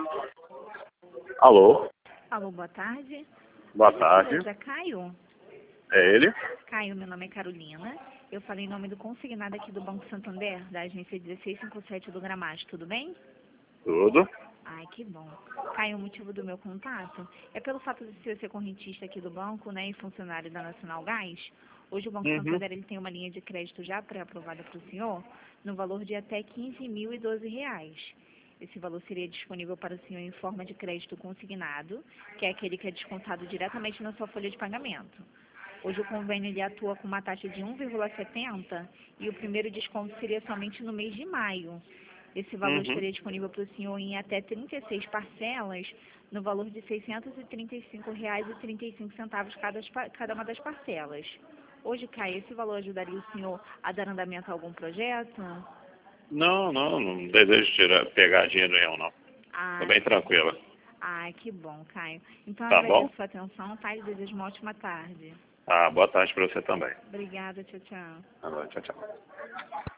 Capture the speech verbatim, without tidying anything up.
Alô? Alô, boa tarde. Boa Por tarde. gentileza, Caio? É ele? Caio, meu nome é Carolina. Eu falei em nome do consignado aqui do Banco Santander, da agência dezesseis cinquenta e sete do Gramacho, tudo bem? Tudo. Ai, que bom. Caio, o motivo do meu contato é pelo fato de ser ser correntista aqui do banco, né, e funcionário da Nacional Gás. Hoje o Banco Uhum. Santander ele tem uma linha de crédito já pré-aprovada para o senhor, no valor de até quinze mil e doze reais. Esse valor seria disponível para o senhor em forma de crédito consignado, que é aquele que é descontado diretamente na sua folha de pagamento. Hoje o convênio ele atua com uma taxa de um vírgula setenta e o primeiro desconto seria somente no mês de maio. Esse valor Uhum. estaria disponível para o senhor em até trinta e seis parcelas, no valor de seiscentos e trinta e cinco reais e trinta e cinco centavos cada, cada uma das parcelas. Hoje, Caio, esse valor ajudaria o senhor a dar andamento a algum projeto? Não, não, não desejo tirar, pegar dinheiro nenhum, não. Tô Ah, bem tranquila. ai, que bom, Caio. Então, Tá bom? agradeço a sua atenção, tá? E desejo uma ótima tarde. Ah, boa tarde pra você também. Obrigada, tchau, tchau. Tá bom, tchau, tchau.